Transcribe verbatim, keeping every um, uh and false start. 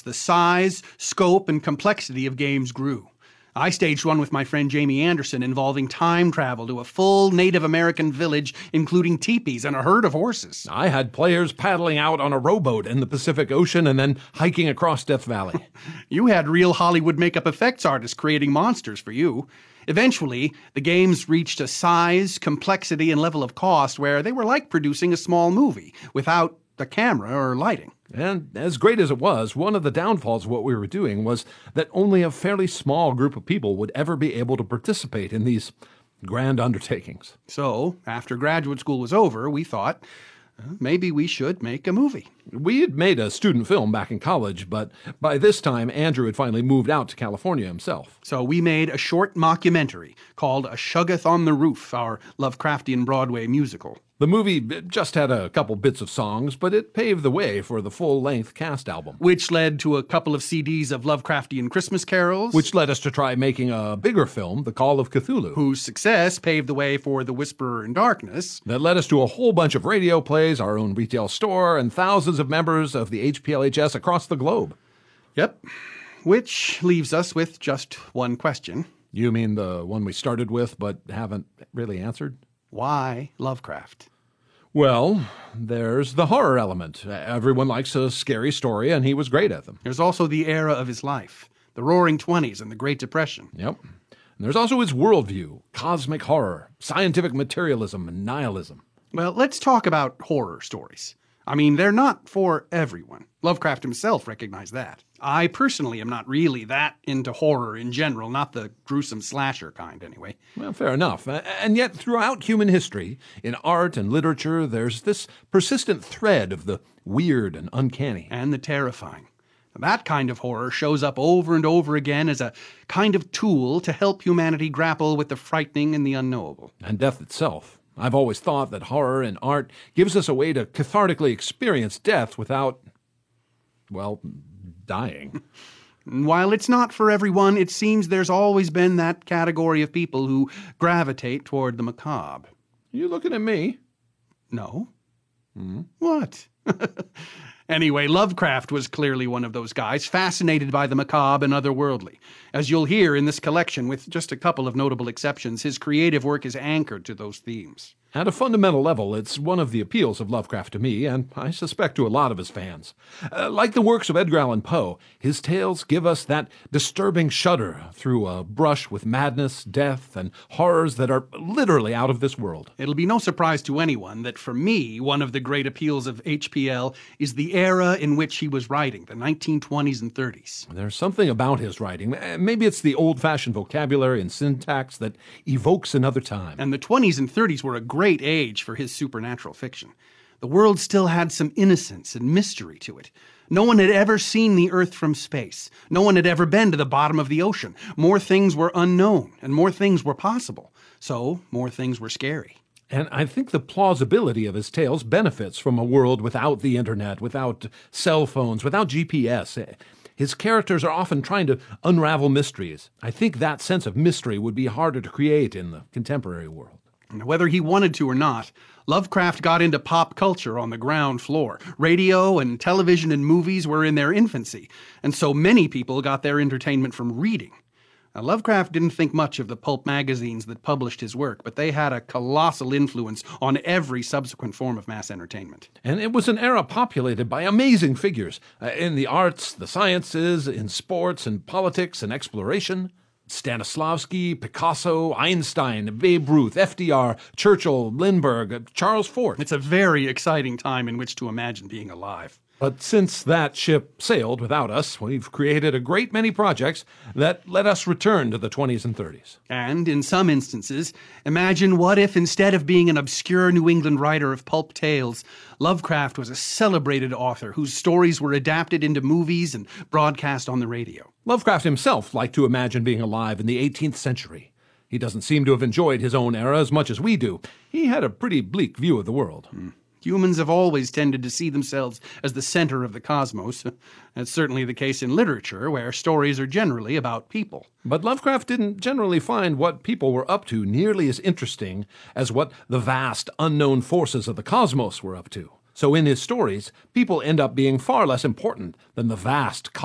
the size, scope, and complexity of games grew. I staged one with my friend Jamie Anderson involving time travel to a full Native American village, including teepees and a herd of horses. I had players paddling out on a rowboat in the Pacific Ocean and then hiking across Death Valley. You had real Hollywood makeup effects artists creating monsters for you. Eventually, the games reached a size, complexity, and level of cost where they were like producing a small movie without a camera or lighting. And as great as it was, one of the downfalls of what we were doing was that only a fairly small group of people would ever be able to participate in these grand undertakings. So, after graduate school was over, we thought, uh, maybe we should make a movie. We had made a student film back in college, but by this time, Andrew had finally moved out to California himself. So we made a short mockumentary called A Shuggoth on the Roof, our Lovecraftian Broadway musical. The movie just had a couple bits of songs, but it paved the way for the full-length cast album. Which led to a couple of C Ds of Lovecraftian Christmas carols. Which led us to try making a bigger film, The Call of Cthulhu. Whose success paved the way for The Whisperer in Darkness. That led us to a whole bunch of radio plays, our own retail store, and thousands of members of the H P L H S across the globe. Yep. Which leaves us with just one question. You mean the one we started with but haven't really answered? Why Lovecraft? Well, there's the horror element. Everyone likes a scary story, and he was great at them. There's also the era of his life, the Roaring Twenties and the Great Depression. Yep. And there's also his worldview, cosmic horror, scientific materialism, and nihilism. Well, let's talk about horror stories. I mean, they're not for everyone. Lovecraft himself recognized that. I personally am not really that into horror in general, not the gruesome slasher kind anyway. Well, fair enough. And yet, throughout human history, in art and literature, there's this persistent thread of the weird and uncanny. And the terrifying. That kind of horror shows up over and over again as a kind of tool to help humanity grapple with the frightening and the unknowable. And death itself. I've always thought that horror and art gives us a way to cathartically experience death without, well, dying. While it's not for everyone, it seems there's always been that category of people who gravitate toward the macabre. You looking at me? No. Mm-hmm. What? Anyway, Lovecraft was clearly one of those guys, fascinated by the macabre and otherworldly. As you'll hear in this collection, with just a couple of notable exceptions, his creative work is anchored to those themes. At a fundamental level, it's one of the appeals of Lovecraft to me, and I suspect to a lot of his fans. Uh, like the works of Edgar Allan Poe, his tales give us that disturbing shudder through a brush with madness, death, and horrors that are literally out of this world. It'll be no surprise to anyone that for me, one of the great appeals of H P L is the era in which he was writing, the nineteen twenties and thirties. There's something about his writing. Maybe it's the old-fashioned vocabulary and syntax that evokes another time. And the twenties and thirties were a great Great age for his supernatural fiction. The world still had some innocence and mystery to it. No one had ever seen the Earth from space. No one had ever been to the bottom of the ocean. More things were unknown, and more things were possible. So, more things were scary. And I think the plausibility of his tales benefits from a world without the internet, without cell phones, without G P S. His characters are often trying to unravel mysteries. I think that sense of mystery would be harder to create in the contemporary world. Whether he wanted to or not, Lovecraft got into pop culture on the ground floor. Radio and television and movies were in their infancy, and so many people got their entertainment from reading. Now, Lovecraft didn't think much of the pulp magazines that published his work, but they had a colossal influence on every subsequent form of mass entertainment. And it was an era populated by amazing figures uh, in the arts, the sciences, in sports and politics and exploration. Stanislavski, Picasso, Einstein, Babe Ruth, F D R, Churchill, Lindbergh, Charles Fort. It's a very exciting time in which to imagine being alive. But since that ship sailed without us, we've created a great many projects that let us return to the twenties and thirties. And, in some instances, imagine what if instead of being an obscure New England writer of pulp tales, Lovecraft was a celebrated author whose stories were adapted into movies and broadcast on the radio. Lovecraft himself liked to imagine being alive in the eighteenth century. He doesn't seem to have enjoyed his own era as much as we do. He had a pretty bleak view of the world. Mm. Humans have always tended to see themselves as the center of the cosmos. That's certainly the case in literature, where stories are generally about people. But Lovecraft didn't generally find what people were up to nearly as interesting as what the vast, unknown forces of the cosmos were up to. So in his stories, people end up being far less important than the vast